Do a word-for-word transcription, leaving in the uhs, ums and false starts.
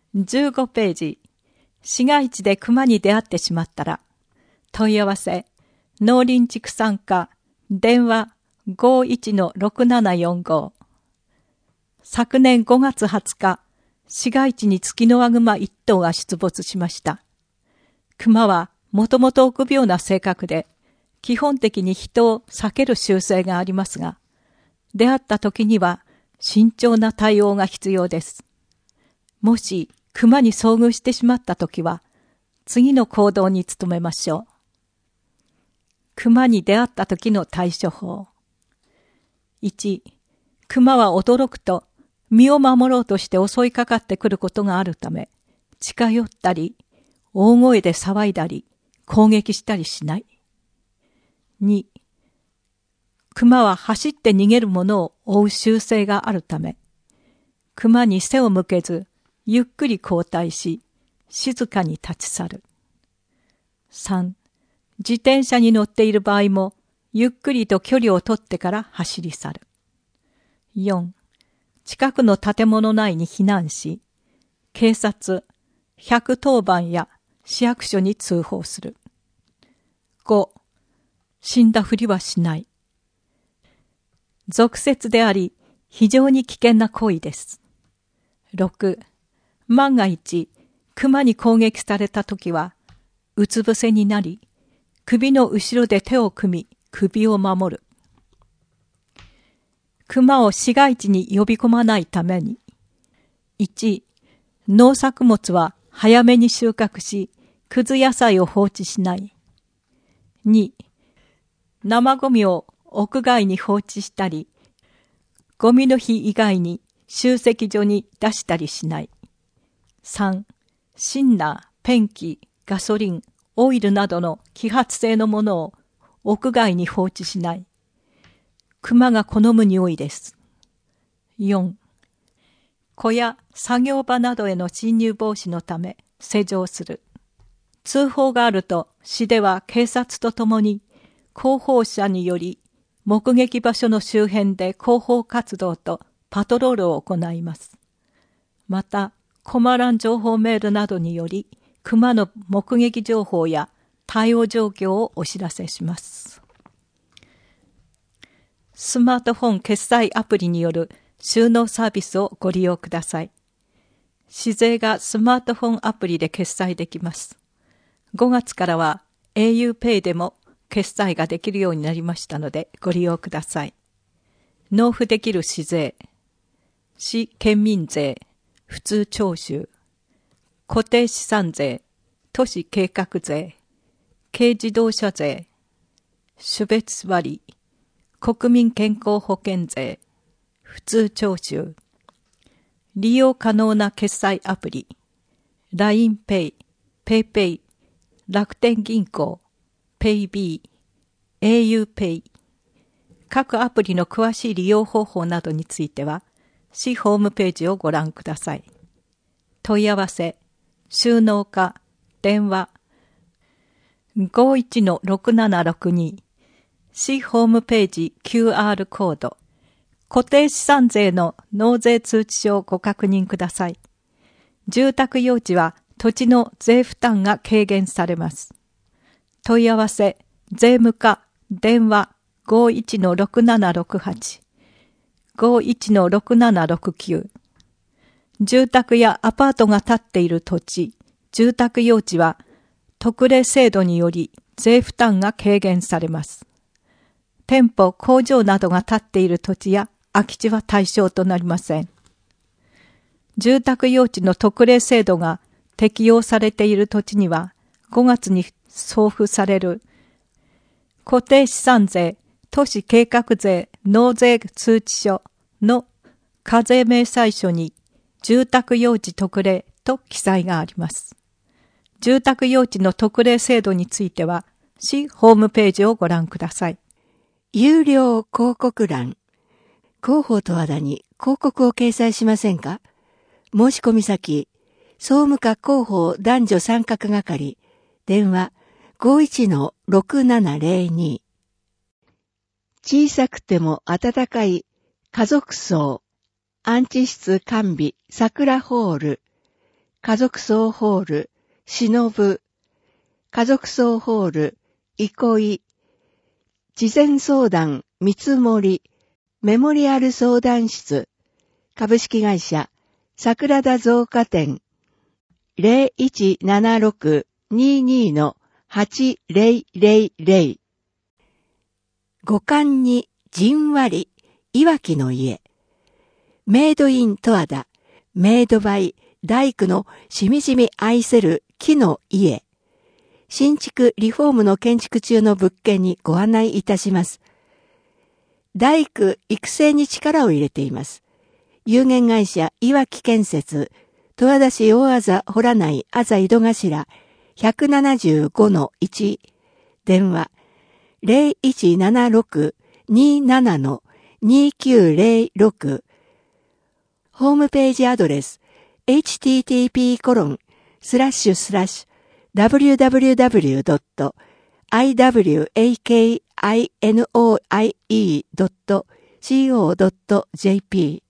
じゅうごページ、市街地で熊に出会ってしまったら、問い合わせ、農林畜産課、電話 ごーいちのろくななよんご。昨年ごがつはつか、市街地にツキノワグマ一頭が出没しました。熊はもともと臆病な性格で、基本的に人を避ける習性がありますが、出会った時には慎重な対応が必要です。もし熊に遭遇してしまった時は、次の行動に努めましょう。熊に出会った時の対処法。いち、熊は驚くと身を守ろうとして襲いかかってくることがあるため、近寄ったり、大声で騒いだり、攻撃したりしない。に、熊は走って逃げるものを追う習性があるため、熊に背を向けず、ゆっくり後退し、静かに立ち去る。さん、自転車に乗っている場合も、ゆっくりと距離を取ってから走り去る。よん、近くの建物内に避難し、警察、ひゃくとおばんや市役所に通報する。ご、死んだふりはしない。俗説であり、非常に危険な行為です。ろく、万が一、熊に攻撃されたときは、うつ伏せになり、首の後ろで手を組み、首を守る。熊を市街地に呼び込まないために、いち、農作物は早めに収穫し、くず野菜を放置しない。に、生ゴミを屋外に放置したり、ゴミの日以外に集積所に出したりしない。さん、シンナー、ペンキ、ガソリン、オイルなどの揮発性のものを屋外に放置しない。熊が好む匂いです。よん、小屋、作業場などへの侵入防止のため施錠する。通報があると市では警察とともに広報車により目撃場所の周辺で広報活動とパトロールを行います。また、コマ欄情報メールなどにより熊の目撃情報や対応状況をお知らせします。スマートフォン決済アプリによる収納サービスをご利用ください。市税がスマートフォンアプリで決済できます。ごがつからは エーユーペイ でも決済ができるようになりましたのでご利用ください。納付できる市税、市県民税、普通徴収、固定資産税、都市計画税、軽自動車税、種別割、国民健康保険税、普通徴収、利用可能な決済アプリ、ラインペイ、ペイペイ、楽天銀行、ペイビー、エーユーペイ、各アプリの詳しい利用方法などについては、市ホームページをご覧ください。問い合わせ、収納課、電話、ごーいちのろくななろくに、市ホームページ キューアール コード、固定資産税の納税通知書をご確認ください。住宅用地は土地の税負担が軽減されます。問い合わせ、税務課、電話 ごーいちのろくななろくはち、ごーいちのろくななろくきゅう。住宅やアパートが建っている土地、住宅用地は特例制度により税負担が軽減されます。店舗、工場などが建っている土地や空き地は対象となりません。住宅用地の特例制度が適用されている土地にはごがつに送付される固定資産税、都市計画税納税通知書の課税明細書に住宅用地特例と記載があります。住宅用地の特例制度については市ホームページをご覧ください。 有料広告欄。広報十和田に広告を掲載しませんか？申し込み先、総務課広報男女参画係、電話 ごーいちのろくななぜろに。小さくても温かい家族層、安置室完備桜ホール、 家族総ホール、しのぶ、家族総ホール、憩い、事前相談、見積もり、メモリアル相談室、株式会社、桜田造花店、ゼロいちななろく にに はちゼロゼロゼロ。五感にじんわり、いわきの家。メイドイン十和田、メイドバイ大工のしみじみ愛せる木の家。新築リフォームの建築中の物件にご案内いたします。大工育成に力を入れています。有限会社いわき建設、十和田市大あざ洞内あざ井戸頭 ひゃくななじゅうごのいち、電話 ゼロいちななろく になな にきゅうゼロろく、ホームページアドレス エイチティーティーピーコロンスラッシュスラッシュダブリューダブリューダブリュードットアイダブリューエーケーアイエヌオーアイイードットシーオードットジェーピー